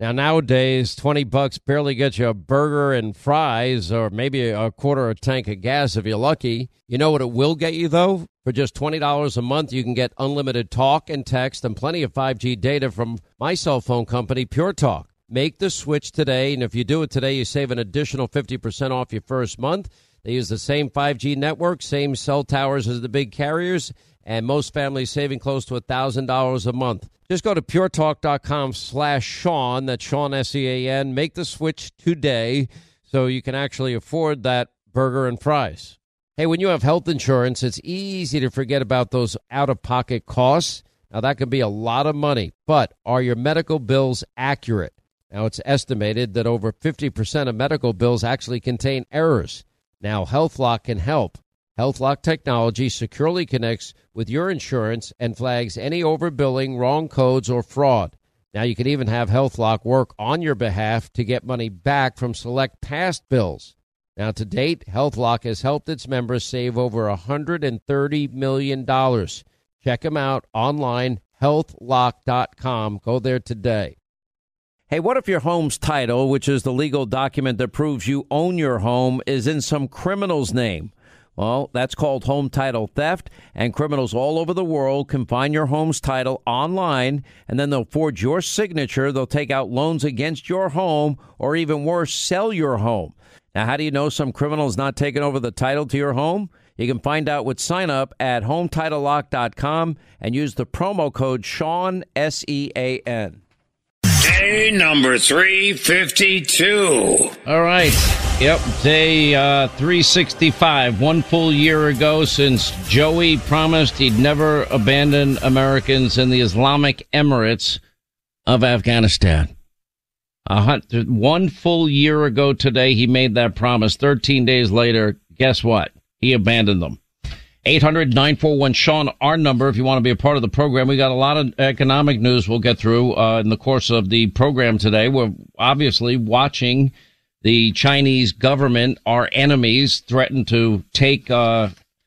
Now, nowadays, $20 barely gets you a burger and fries or maybe a quarter of a tank of gas if you're lucky. You know what it will get you, though? For just $20 a month, you can get unlimited talk and text and plenty of 5G data from my cell phone company, Pure Talk. Make the switch today, and if you do it today, you save an additional 50% off your first month. They use the same 5G network, same cell towers as the big carriers, and most families saving close to $1,000 a month. Just go to puretalk.com/Sean, that's Sean, S-E-A-N. Make the switch today so you can actually afford that burger and fries. Hey, when you have health insurance, it's easy to forget about those out-of-pocket costs. Now, that can be a lot of money, but are your medical bills accurate? Now, it's estimated that over 50% of medical bills actually contain errors. Now, HealthLock can help. HealthLock technology securely connects with your insurance and flags any overbilling, wrong codes, or fraud. Now, you can even have HealthLock work on your behalf to get money back from select past bills. Now, to date, HealthLock has helped its members save over $130 million. Check them out online, healthlock.com. Go there today. Hey, what if your home's title, which is the legal document that proves you own your home, is in some criminal's name? Well, that's called home title theft, and criminals all over the world can find your home's title online, and then they'll forge your signature. They'll take out loans against your home, or even worse, sell your home. Now, how do you know some criminal's not taking over the title to your home? You can find out with sign up at HometitleLock.com and use the promo code Sean, S-E-A-N. Day number 352. All right. Yep. Day 365. 1 full year ago since Joey promised he'd never abandon Americans in the Islamic Emirates of Afghanistan. 1 full year ago today, he made that promise. 13 days later, guess what? He abandoned them. 800-941-SEAN, our number, if you want to be a part of the program. We got a lot of economic news we'll get through in the course of the program today. We're obviously watching the Chinese government, our enemies, threaten to take the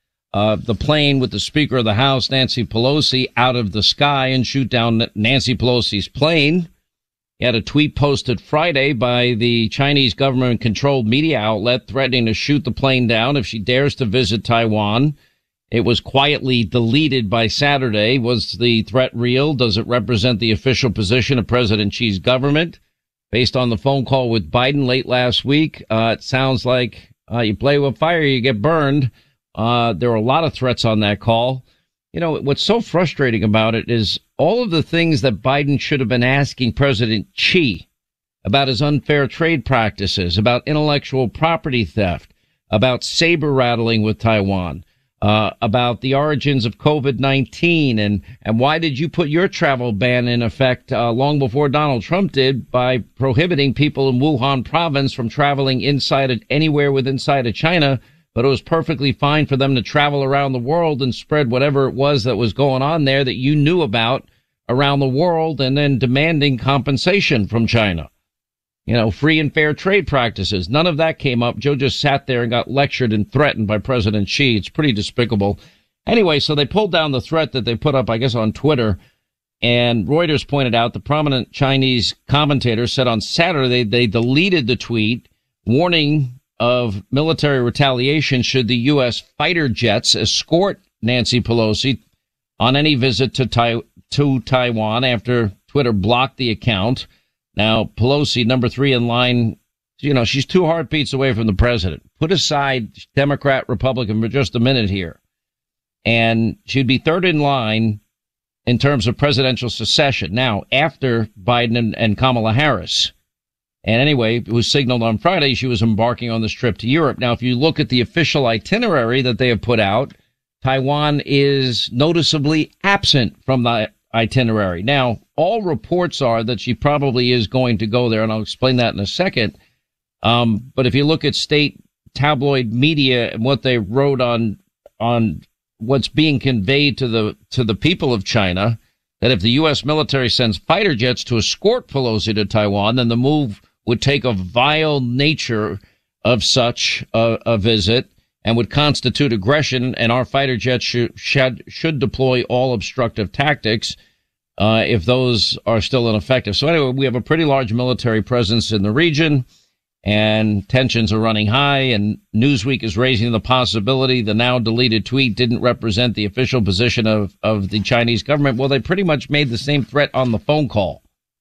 plane with the Speaker of the House, Nancy Pelosi, out of the sky and shoot down Nancy Pelosi's plane. He had a tweet posted Friday by the Chinese government-controlled media outlet threatening to shoot the plane down if she dares to visit Taiwan. It was quietly deleted by Saturday. Was the threat real? Does it represent the official position of President Xi's government? Based on the phone call with Biden late last week, it sounds like you play with fire, you get burned. There were a lot of threats on that call. You know, what's so frustrating about it is all of the things that Biden should have been asking President Xi about his unfair trade practices, about intellectual property theft, about saber rattling with Taiwan, about the origins of COVID-19 and why did you put your travel ban in effect long before Donald Trump did by prohibiting people in Wuhan province from traveling anywhere inside of China, but it was perfectly fine for them to travel around the world and spread whatever it was that was going on there that you knew about around the world and then demanding compensation from China. You know, free and fair trade practices. None of that came up. Joe just sat there and got lectured and threatened by President Xi. It's pretty despicable. Anyway, so they pulled down the threat that they put up, I guess, on Twitter. And Reuters pointed out the prominent Chinese commentator said on Saturday they deleted the tweet warning of military retaliation should the U.S. fighter jets escort Nancy Pelosi on any visit to Taiwan after Twitter blocked the account. Now, Pelosi, number 3 in line, you know, she's 2 heartbeats away from the president. Put aside Democrat, Republican for just a minute here. And she'd be 3rd in line in terms of presidential succession. Now, after Biden and Kamala Harris. And anyway, it was signaled on Friday she was embarking on this trip to Europe. Now, if you look at the official itinerary that they have put out, Taiwan is noticeably absent from the itinerary. Now, all reports are that she probably is going to go there, and I'll explain that in a second. But if you look at state tabloid media and what they wrote on what's being conveyed to the people of China, that if the U.S. military sends fighter jets to escort Pelosi to Taiwan, then the move would take a vile nature of such a visit and would constitute aggression, and our fighter jets should deploy all obstructive tactics. if those are still ineffective. So anyway, we have a pretty large military presence in the region, and tensions are running high, and Newsweek is raising the possibility the now deleted tweet didn't represent the official position of the Chinese government. Well, they pretty much made the same threat on the phone call.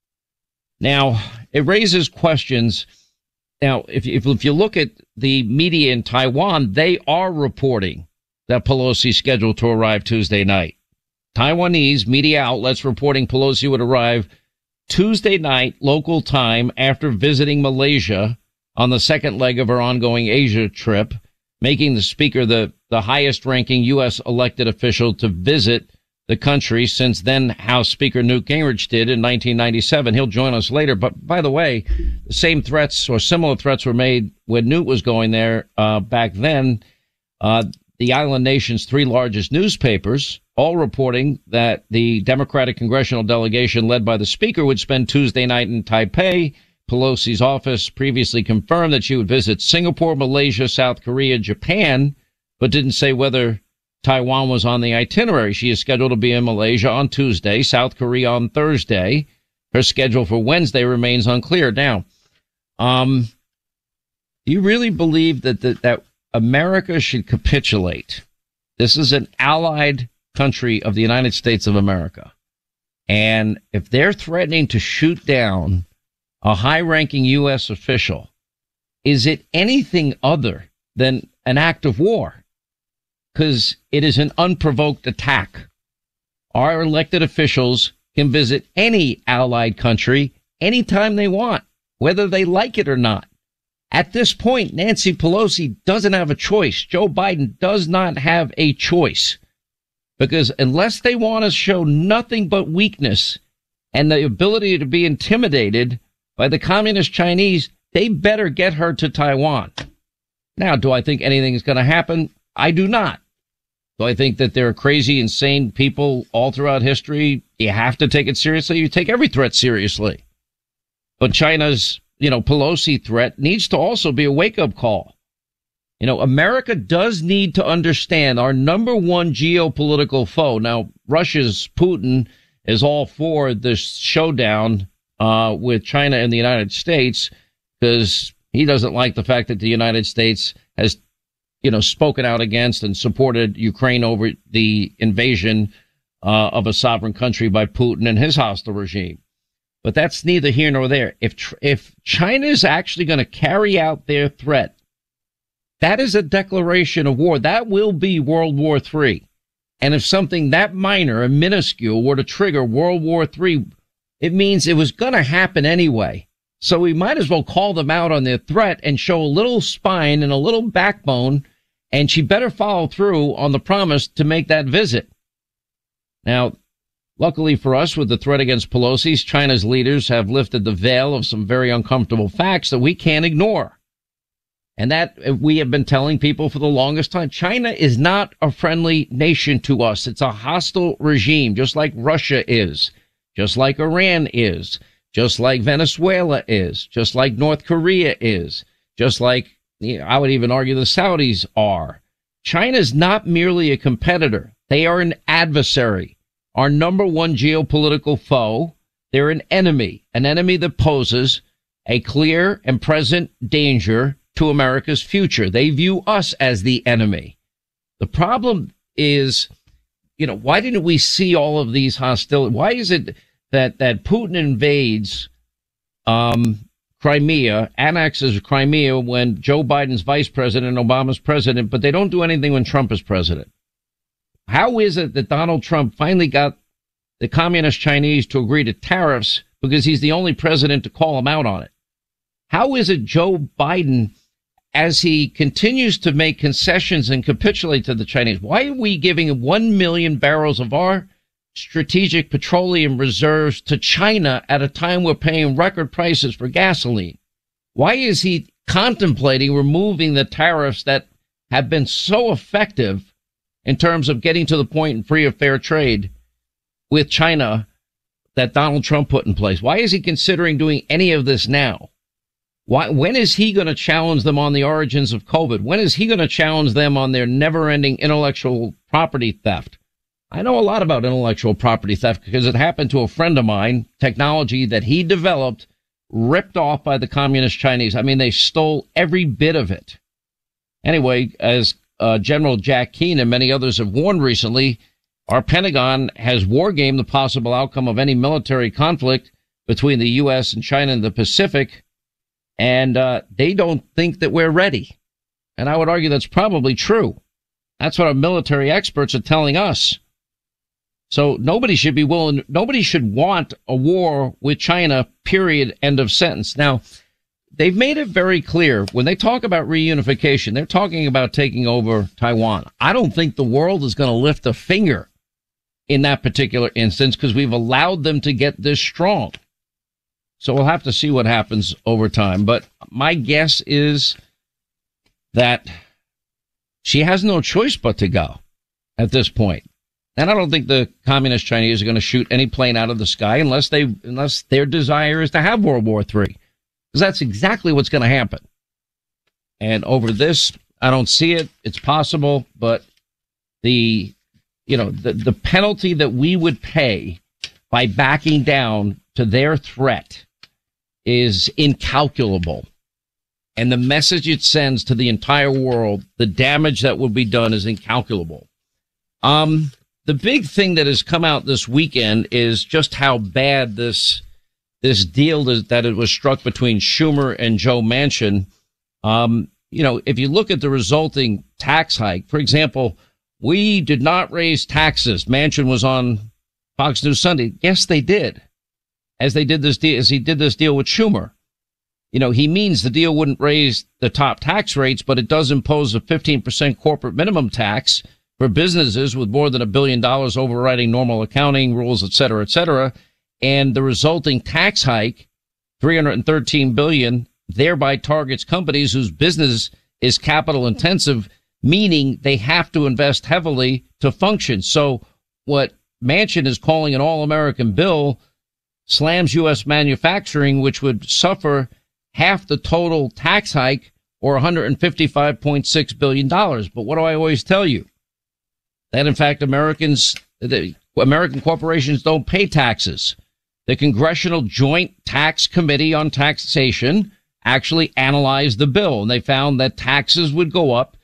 Now, it raises questions. Now, if you look at the media in Taiwan, they are reporting that Pelosi is scheduled to arrive Tuesday night. Taiwanese media outlets reporting Pelosi would arrive Tuesday night local time after visiting Malaysia on the second leg of her ongoing Asia trip, making the speaker the highest ranking U.S. elected official to visit the country since then House Speaker Newt Gingrich did in 1997. He'll join us later. But by the way, the same threats or similar threats were made when Newt was going there back then. The island nation's three largest newspapers all reporting that the Democratic congressional delegation led by the speaker would spend Tuesday night in Taipei. Pelosi's office previously confirmed that she would visit Singapore, Malaysia, South Korea, Japan, but didn't say whether Taiwan was on the itinerary. She is scheduled to be in Malaysia on Tuesday, South Korea on Thursday. Her schedule for Wednesday remains unclear. Now, do you really believe that America should capitulate? This is an allied country of the United States of America. And if they're threatening to shoot down a high-ranking U.S. official, is it anything other than an act of war? Because it is an unprovoked attack. Our elected officials can visit any allied country anytime they want, whether they like it or not. At this point, Nancy Pelosi doesn't have a choice. Joe Biden does not have a choice, because unless they want to show nothing but weakness and the ability to be intimidated by the communist Chinese, they better get her to Taiwan. Now, do I think anything is going to happen? I do not. Do I think that there are crazy, insane people all throughout history? You have to take it seriously. You take every threat seriously. But China's, Pelosi threat needs to also be a wake-up call. America does need to understand our number one geopolitical foe. Now, Russia's Putin is all for this showdown with China and the United States, because he doesn't like the fact that the United States has, spoken out against and supported Ukraine over the invasion of a sovereign country by Putin and his hostile regime. But that's neither here nor there. If China is actually going to carry out their threat, that is a declaration of war. That will be World War III. And if something that minor and minuscule were to trigger World War III, it means it was going to happen anyway. So we might as well call them out on their threat and show a little spine and a little backbone, and she better follow through on the promise to make that visit. Now, luckily for us, with the threat against Pelosi's, China's leaders have lifted the veil of some very uncomfortable facts that we can't ignore. And that we have been telling people for the longest time. China is not a friendly nation to us. It's a hostile regime, just like Russia is, just like Iran is, just like Venezuela is, just like North Korea is, just like, I would even argue the Saudis are. China's not merely a competitor. They are an adversary, our number one geopolitical foe. They're an enemy that poses a clear and present danger to America's future. They view us as the enemy. The problem is, why didn't we see all of these hostilities? Why is it that Putin invades Crimea, annexes Crimea when Joe Biden's vice president and Obama's president, but they don't do anything when Trump is president? How is it that Donald Trump finally got the communist Chinese to agree to tariffs because he's the only president to call them out on it? How is it Joe Biden, as he continues to make concessions and capitulate to the Chinese, why are we giving 1 million barrels of our strategic petroleum reserves to China at a time we're paying record prices for gasoline? Why is he contemplating removing the tariffs that have been so effective in terms of getting to the point in free of fair trade with China that Donald Trump put in place? Why is he considering doing any of this now? When is he going to challenge them on the origins of COVID? When is he going to challenge them on their never-ending intellectual property theft? I know a lot about intellectual property theft because it happened to a friend of mine, technology that he developed, ripped off by the communist Chinese. I mean, they stole every bit of it. Anyway, as General Jack Keane and many others have warned recently, our Pentagon has wargamed the possible outcome of any military conflict between the U.S. and China in the Pacific, and they don't think that we're ready. And I would argue that's probably true. That's what our military experts are telling us. So nobody should want a war with China, period, end of sentence. Now, they've made it very clear when they talk about reunification, they're talking about taking over Taiwan. I don't think the world is going to lift a finger in that particular instance because we've allowed them to get this strong. So we'll have to see what happens over time. But my guess is that she has no choice but to go at this point. And I don't think the communist Chinese are going to shoot any plane out of the sky unless their desire is to have World War III. Because that's exactly what's going to happen. And over this, I don't see it. It's possible, but the penalty that we would pay by backing down to their threat is incalculable. And the message it sends to the entire world, the damage that would be done is incalculable. The big thing that has come out this weekend is just how bad this deal is, that it was struck between Schumer and Joe Manchin. If you look at the resulting tax hike, for example, we did not raise taxes. Manchin was on Fox News Sunday. Yes, they did. As he did this deal with Schumer. He means the deal wouldn't raise the top tax rates, but it does impose a 15% corporate minimum tax for businesses with more than $1 billion, overriding normal accounting rules, et cetera, and the resulting tax hike, $313 billion, thereby targets companies whose business is capital intensive, meaning they have to invest heavily to function. So what Manchin is calling an all-American bill slams U.S. manufacturing, which would suffer half the total tax hike, or $155.6 billion. But what do I always tell you? That, in fact, American corporations don't pay taxes. The Congressional Joint Tax Committee on Taxation actually analyzed the bill, and they found that taxes would go up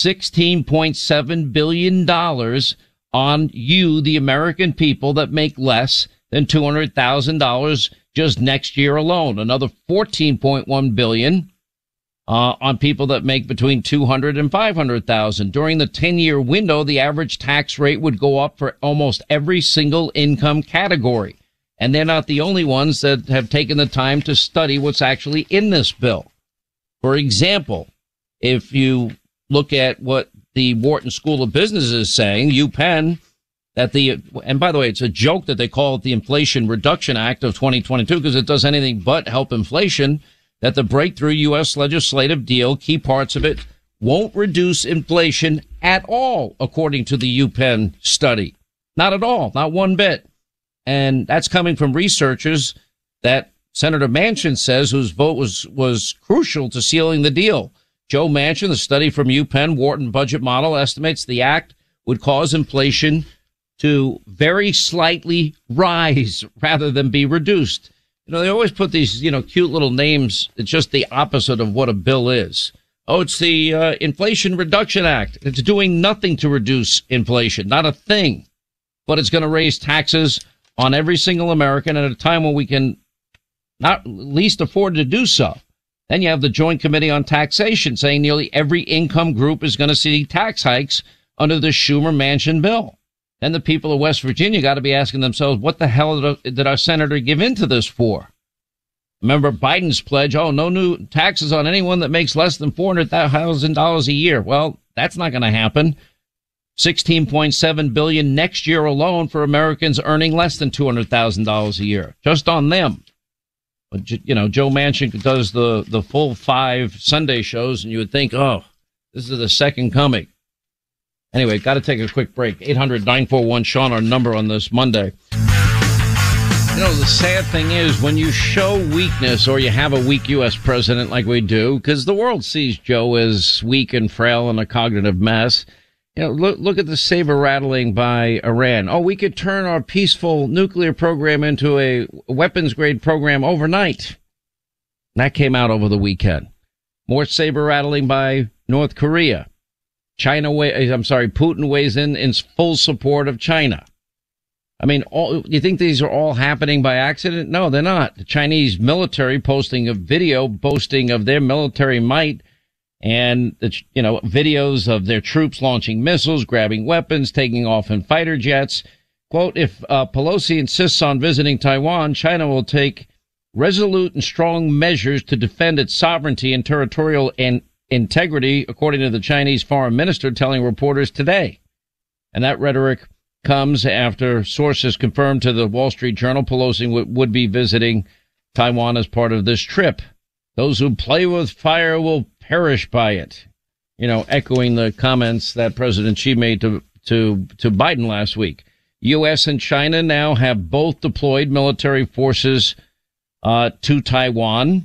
$16.7 billion on you, the American people that make less than $200,000 just next year alone. Another $14.1 billion on people that make between $200,000 and $500,000. During the 10-year window, the average tax rate would go up for almost every single income category. And they're not the only ones that have taken the time to study what's actually in this bill. For example, if you look at what the Wharton School of Business is saying, UPenn, and by the way, it's a joke that they call it the Inflation Reduction Act of 2022 because it does anything but help inflation, that the breakthrough U.S. legislative deal, key parts of it, won't reduce inflation at all, according to the UPenn study. Not at all, not one bit. And that's coming from researchers that Senator Manchin says whose vote was crucial to sealing the deal. Joe Manchin, the study from UPenn Wharton budget model, estimates the act would cause inflation to very slightly rise rather than be reduced. They always put these, cute little names. It's just the opposite of what a bill is. Oh, it's the Inflation Reduction Act. It's doing nothing to reduce inflation, not a thing. But it's going to raise taxes on every single American at a time when we can not least afford to do so. Then you have the Joint Committee on Taxation saying nearly every income group is going to see tax hikes under the Schumer-Manchin bill. Then the people of West Virginia got to be asking themselves, what the hell did our senator give into this for? Remember Biden's pledge, no new taxes on anyone that makes less than $400,000 a year. Well, that's not going to happen. $16.7 billion next year alone for Americans earning less than $200,000 a year, just on them. But, Joe Manchin does the full 5 Sunday shows, and you would think, this is the second coming. Anyway, got to take a quick break. 800-941-SEAN, our number on this Monday. The sad thing is when you show weakness or you have a weak U.S. president like we do, because the world sees Joe as weak and frail and a cognitive mess, Look at the saber rattling by Iran. Oh, we could turn our peaceful nuclear program into a weapons grade program overnight. That came out over the weekend. More saber rattling by North Korea. Putin weighs in full support of China. I mean, you think these are all happening by accident? No, they're not. The Chinese military posting a video boasting of their military might and, videos of their troops launching missiles, grabbing weapons, taking off in fighter jets. Quote, if Pelosi insists on visiting Taiwan, China will take resolute and strong measures to defend its sovereignty and territorial integrity, according to the Chinese foreign minister telling reporters today. And that rhetoric comes after sources confirmed to the Wall Street Journal Pelosi would be visiting Taiwan as part of this trip. Those who play with fire will perish by it. Echoing the comments that President Xi made to Biden last week. U.S. and China now have both deployed military forces to Taiwan.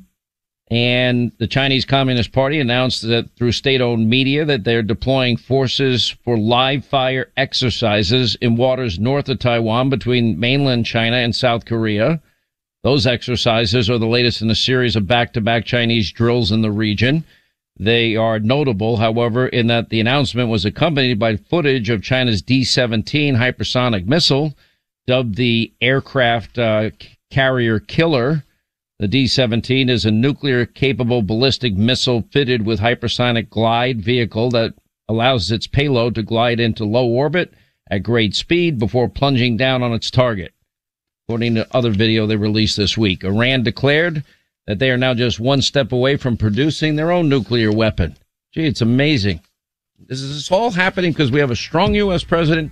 And the Chinese Communist Party announced that through state-owned media that they're deploying forces for live fire exercises in waters north of Taiwan between mainland China and South Korea. Those exercises are the latest in a series of back-to-back Chinese drills in the region. They are notable, however, in that the announcement was accompanied by footage of China's D-17 hypersonic missile, dubbed the aircraft carrier killer. The D-17 is a nuclear-capable ballistic missile fitted with hypersonic glide vehicle that allows its payload to glide into low orbit at great speed before plunging down on its target. According to other video they released this week, Iran declared that they are now just one step away from producing their own nuclear weapon. Gee, it's amazing. This is all happening because we have a strong U.S. president.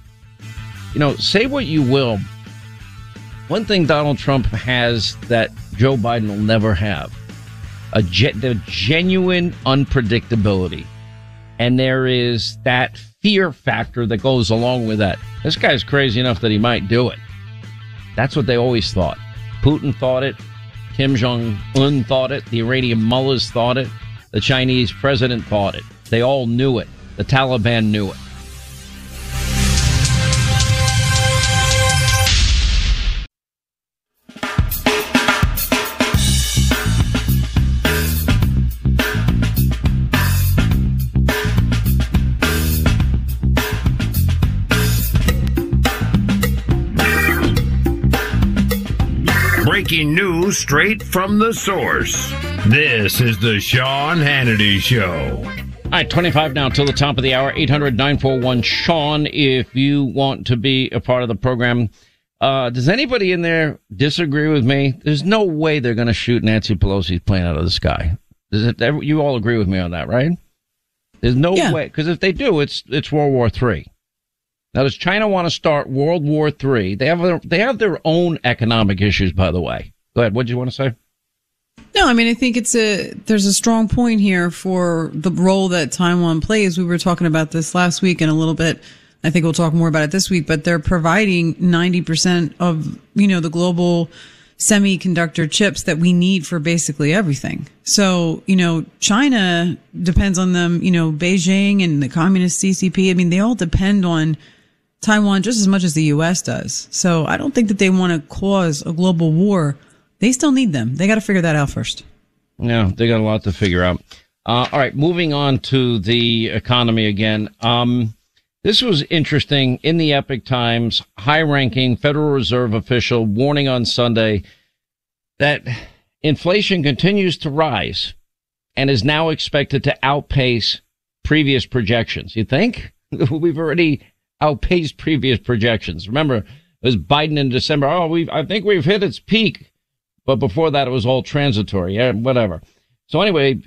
Say what you will. One thing Donald Trump has that Joe Biden will never have, the genuine unpredictability. And there is that fear factor that goes along with that. This guy's crazy enough that he might do it. That's what they always thought. Putin thought it. Kim Jong-un thought it. The Iranian mullahs thought it. The Chinese president thought it. They all knew it. The Taliban knew it. Breaking news straight from the source. This is the Sean Hannity Show. All right, 25 now till the top of the hour. 800-941-SEAN if you want to be a part of the program. Does anybody in there disagree with me? There's no way they're going to shoot Nancy Pelosi's plane out of the sky. You all agree with me on that, right? There's no way. Because if they do, it's World War III. Now, does China want to start World War III? They have their own economic issues, by the way. Go ahead. What did you want to say? No, I mean, I think there's a strong point here for the role that Taiwan plays. We were talking about this last week and a little bit. I think we'll talk more about it this week, but they're providing 90% of, the global semiconductor chips that we need for basically everything. So, China depends on them, Beijing and the communist CCP. I mean, they all depend on Taiwan just as much as the U.S. does. So I don't think that they want to cause a global war. They still need them. They got to figure that out first. Yeah, they got a lot to figure out. All right, moving on to the economy again. This was interesting. In the Epoch Times, high-ranking Federal Reserve official warning on Sunday that inflation continues to rise and is now expected to outpace previous projections. You think? We've already outpaced previous projections. Remember, it was Biden in December. I think we've hit its peak. But before that, it was all transitory. Yeah, whatever. So anyway,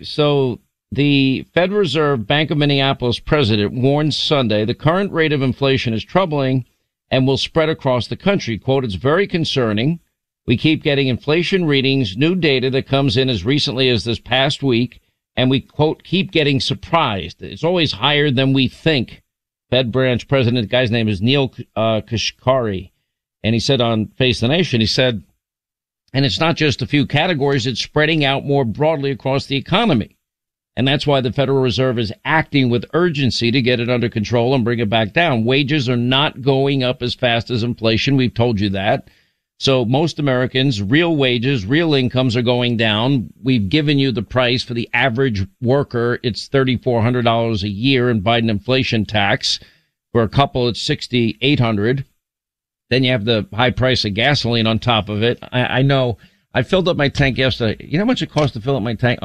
the Federal Reserve Bank of Minneapolis president warned Sunday the current rate of inflation is troubling and will spread across the country. Quote, it's very concerning. We keep getting inflation readings, new data that comes in as recently as this past week, and we, quote, keep getting surprised. It's always higher than we think. Fed branch president, the guy's name is Neil Kashkari. And he said on Face the Nation, he said, and it's not just a few categories, it's spreading out more broadly across the economy. And that's why the Federal Reserve is acting with urgency to get it under control and bring it back down. Wages are not going up as fast as inflation. We've told you that. So most Americans, real wages, real incomes are going down. We've given you the price for the average worker. It's $3,400 a year in Biden inflation tax. For a couple, it's $6,800. Then you have the high price of gasoline on top of it. I know. I filled up my tank yesterday. You know how much it cost to fill up my tank?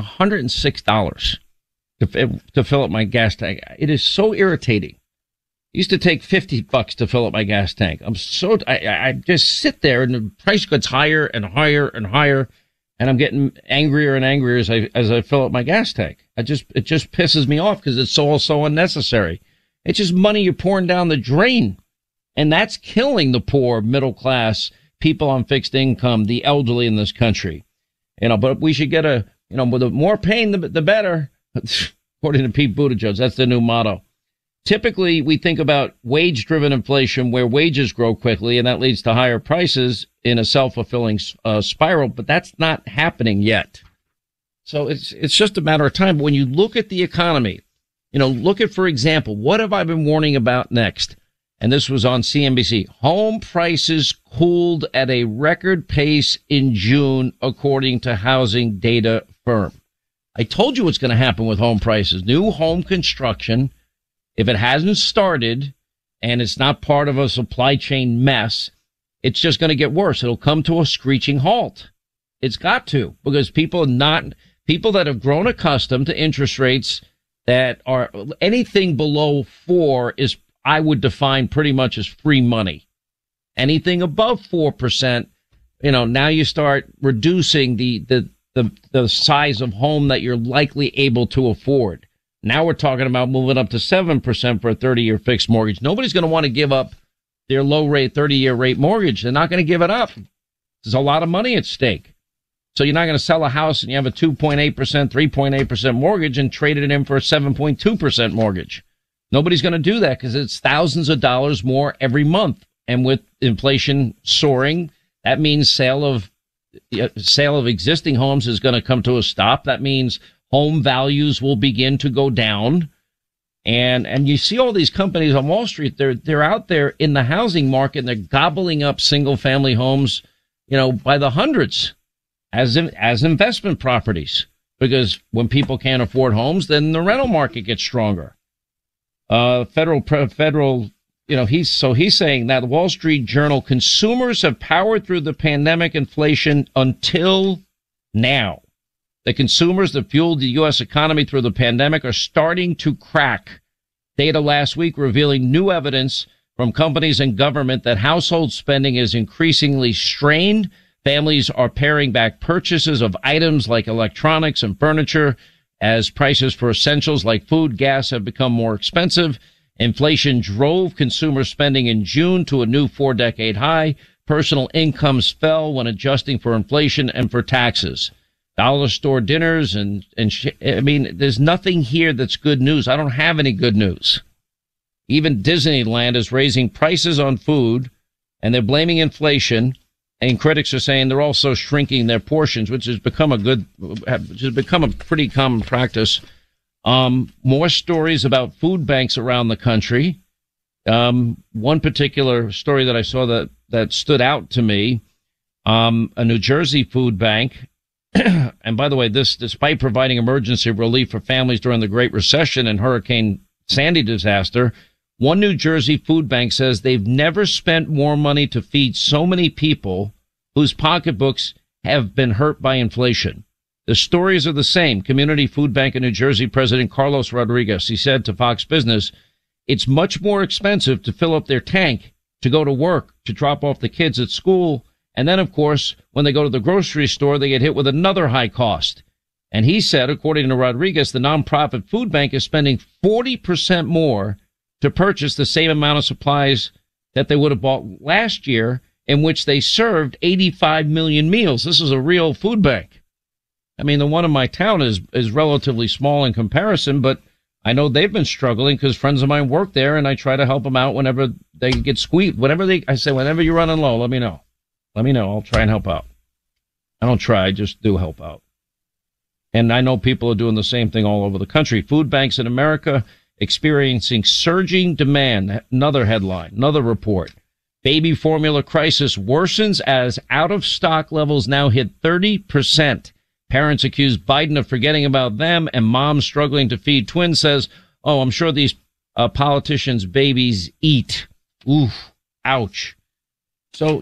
$106 to fill up my gas tank. It is so irritating. It used to take $50 to fill up my gas tank. I just sit there and the price gets higher and higher and higher, and I'm getting angrier and angrier as I fill up my gas tank. It just pisses me off because it's all so unnecessary. It's just money you're pouring down the drain, and that's killing the poor, middle class, people on fixed income, the elderly in this country. But we should get with the more pain, the better. According to Pete Buttigieg, that's the new motto. Typically, we think about wage-driven inflation where wages grow quickly, and that leads to higher prices in a self-fulfilling spiral, but that's not happening yet. So it's just a matter of time. But when you look at the economy, look at, for example, what have I been warning about next? And this was on CNBC. Home prices cooled at a record pace in June, according to housing data firm. I told you what's going to happen with home prices. New home construction, if it hasn't started and it's not part of a supply chain mess, it's just going to get worse. It'll come to a screeching halt. It's got to, because people that have grown accustomed to interest rates that are anything below 4 is, I would define pretty much as free money. Anything above 4%, now you start reducing the size of home that you're likely able to afford. Now we're talking about moving up to 7% for a 30-year fixed mortgage. Nobody's going to want to give up their low rate 30-year rate mortgage. They're not going to give it up. There's a lot of money at stake. So you're not going to sell a house and you have a 2.8%, 3.8% mortgage and trade it in for a 7.2% mortgage. Nobody's going to do that because it's thousands of dollars more every month. And with inflation soaring, that means sale of existing homes is going to come to a stop. That means home values will begin to go down. And you see all these companies on Wall Street, they're out there in the housing market and they're gobbling up single family homes, by the hundreds as investment properties, because when people can't afford homes, then the rental market gets stronger. He's saying that the Wall Street Journal, consumers have powered through the pandemic inflation until now. The consumers that fueled the U.S. economy through the pandemic are starting to crack. Data last week revealing new evidence from companies and government that household spending is increasingly strained. Families are paring back purchases of items like electronics and furniture as prices for essentials like food, gas have become more expensive. Inflation drove consumer spending in June to a new 4-decade high. Personal incomes fell when adjusting for inflation and for taxes. Dollar store dinners there's nothing here that's good news. I don't have any good news. Even Disneyland is raising prices on food and they're blaming inflation. And critics are saying they're also shrinking their portions, which has become a pretty common practice. More stories about food banks around the country. One particular story that I saw that stood out to me, a New Jersey food bank. And by the way, this, despite providing emergency relief for families during the Great Recession and Hurricane Sandy disaster, one New Jersey food bank says they've never spent more money to feed so many people whose pocketbooks have been hurt by inflation. The stories are the same. Community Food Bank of New Jersey President Carlos Rodriguez, he said to Fox Business, it's much more expensive to fill up their tank, to go to work, to drop off the kids at school. And then, of course, when they go to the grocery store, they get hit with another high cost. And he said, according to Rodriguez, the nonprofit food bank is spending 40% more to purchase the same amount of supplies that they would have bought last year, in which they served 85 million meals. This is a real food bank. I mean, the one in my town is relatively small in comparison, but I know they've been struggling because friends of mine work there, and I try to help them out whenever they get squeezed. Whenever you're running low, let me know. Let me know. I'll try and help out. I don't try, I just do help out. And I know people are doing the same thing all over the country. Food banks in America experiencing surging demand. Another headline, another report. Baby formula crisis worsens as out-of-stock levels now hit 30%. Parents accuse Biden of forgetting about them, and moms struggling to feed twins says, oh, I'm sure these politicians' babies eat. Oof, ouch. So,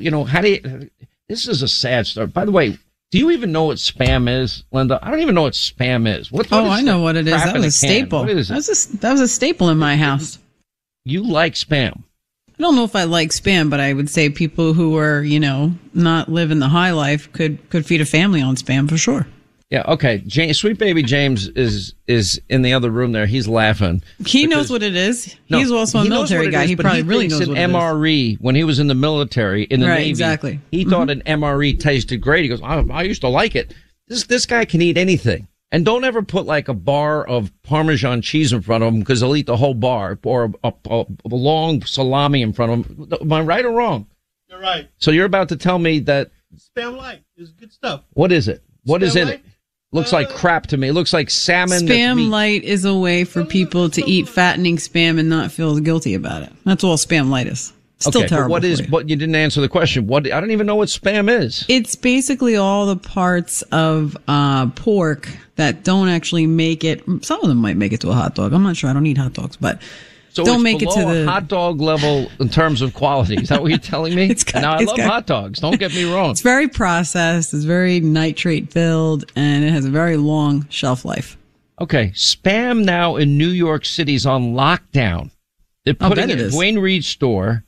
this is a sad story. By the way, do you even know what Spam is, Linda? I don't even know what Spam is. What I know what it is. That was a staple. That was a staple in my house. You like Spam? I don't know if I like Spam, but I would say people who are, not living the high life could feed a family on Spam for sure. Yeah, okay. Sweet baby James is in the other room there. He's laughing. He knows what it is. He's also a military guy. He probably really knows what it is. MRE, when he was in the military, in the Navy, exactly. He thought an MRE tasted great. He goes, I used to like it. This guy can eat anything. And don't ever put like a bar of Parmesan cheese in front of him because he'll eat the whole bar, or a long salami in front of him. Am I right or wrong? You're right. So you're about to tell me that Spam Light is good stuff. What is it? What is in Light? it? Looks like crap to me. It looks like salmon. Spam Light is a way for people to eat fattening spam and not feel guilty about it. That's all Spam Light is. Still terrible. But you didn't answer the question. I don't even know what Spam is. It's basically all the parts of pork that don't actually make it. Some of them might make it to a hot dog. I'm not sure. I don't eat hot dogs, but so don't it's make it to below the a hot dog level in terms of quality. Is that what you're telling me? I love hot dogs. Don't get me wrong. It's very processed. It's very nitrate filled, and it has a very long shelf life. Okay, Spam now in New York City's on lockdown. They're putting it in Duane Reade's store.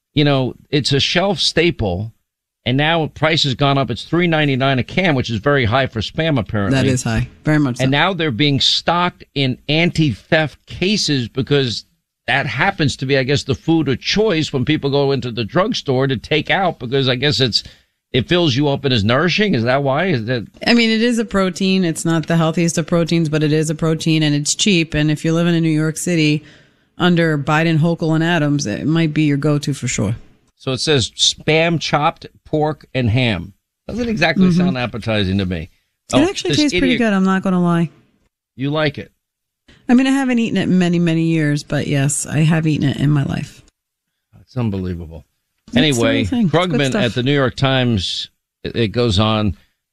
It's a shelf staple, and now price has gone up. It's $3.99 a can, which is very high for Spam, apparently. That is high, very much so. And now they're being stocked in anti-theft cases because that happens to be, I guess, the food of choice when people go into the drugstore to take out, because I guess it fills you up and is nourishing. Is that why? I mean, it is a protein. It's not the healthiest of proteins, but it is a protein, and it's cheap. And if you're living in New York City under Biden, Hochul, and Adams, it might be your go-to for sure. So it says Spam chopped pork and ham. Doesn't exactly sound appetizing to me. It actually tastes pretty good. I'm not going to lie. You like it? I mean, I haven't eaten it in many, many years, but yes, I have eaten it in my life. It's unbelievable. Anyway, Krugman at the New York Times, it goes on.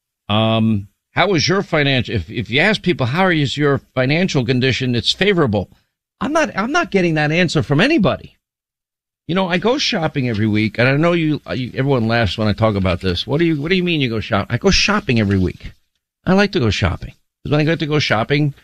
How is your financial? If you ask people how is your financial condition, it's favorable. I'm not getting that answer from anybody. I go shopping every week, and I know everyone laughs when I talk about this. What do you mean you go shop? I go shopping every week. I like to go shopping because when I get to go shopping,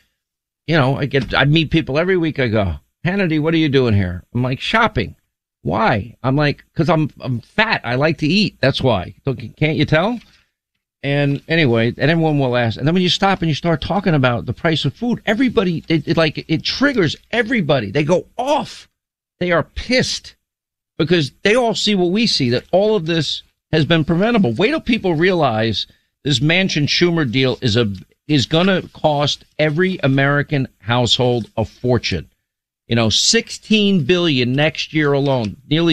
I meet people every week. I go, Hannity, what are you doing here? I'm like, shopping. Why? I'm like, because I'm fat. I like to eat. That's why. Can't you tell? And anyway, and everyone will ask. And then when you stop and you start talking about the price of food, everybody, it triggers everybody. They go off. They are pissed because they all see what we see, that all of this has been preventable. Wait till people realize this Manchin-Schumer deal is going to cost every American household a fortune. $16 billion next year alone, nearly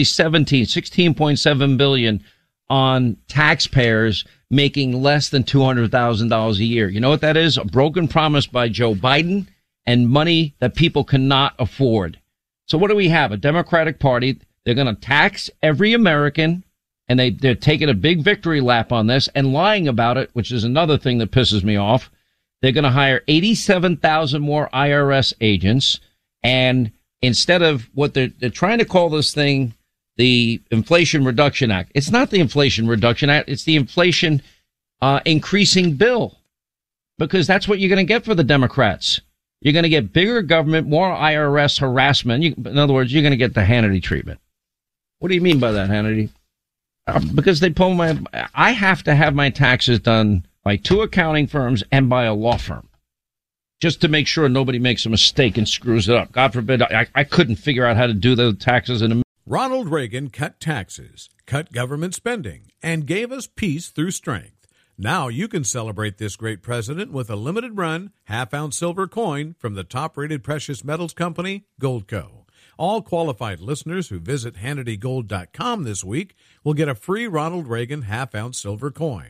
$16.7 billion on taxpayers making less than $200,000 a year. You know what that is? A broken promise by Joe Biden and money that people cannot afford. So what do we have? A Democratic Party. They're going to tax every American, and they're taking a big victory lap on this and lying about it, which is another thing that pisses me off. They're going to hire 87,000 more IRS agents. And instead of what they're trying to call this thing, the Inflation Reduction Act. It's not the Inflation Reduction Act. It's the Inflation Increasing Bill, because that's what you're going to get for the Democrats. You're going to get bigger government, more IRS harassment. In other words, you're going to get the Hannity treatment. What do you mean by that, Hannity? Because I have to have my taxes done by 2 accounting firms and by a law firm, just to make sure nobody makes a mistake and screws it up. God forbid, I couldn't figure out how to do the taxes in a. Ronald Reagan cut taxes, cut government spending, and gave us peace through strength. Now you can celebrate this great president with a limited-run, half-ounce silver coin from the top-rated precious metals company, Goldco. All qualified listeners who visit HannityGold.com this week will get a free Ronald Reagan half-ounce silver coin.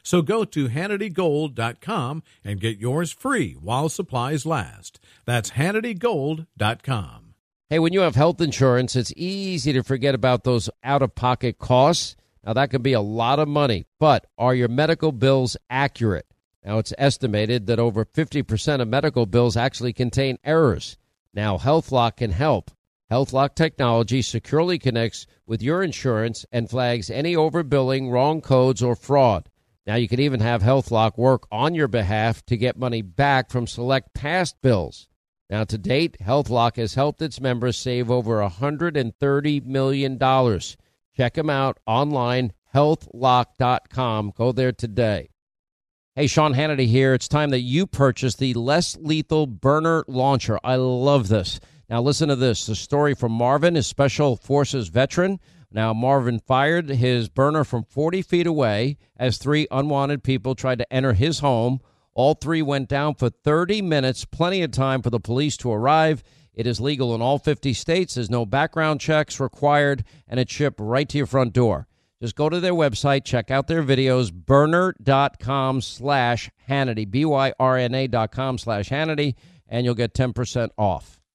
So go to HannityGold.com and get yours free while supplies last. That's HannityGold.com. Hey, when you have health insurance, it's easy to forget about those out-of-pocket costs. Now, that can be a lot of money, but are your medical bills accurate? Now, it's estimated that over 50% of medical bills actually contain errors. Now, HealthLock can help. HealthLock technology securely connects with your insurance and flags any overbilling, wrong codes, or fraud. Now, you can even have HealthLock work on your behalf to get money back from select past bills. Now, to date, HealthLock has helped its members save over $130 million. Check them out online, healthlock.com. Go there today. Hey, Sean Hannity here. It's time that you purchase the less lethal burner launcher. I love this. Now, listen to this. The story from Marvin, a Special Forces veteran. Now, Marvin fired his burner from 40 feet away as 3 unwanted people tried to enter his home. All 3 went down for 30 minutes, plenty of time for the police to arrive. It is legal in all 50 states. There's no background checks required, and it's shipped right to your front door. Just go to their website, check out their videos, Byrna.com/Hannity, BYRNA.com/Hannity, and you'll get 10% off.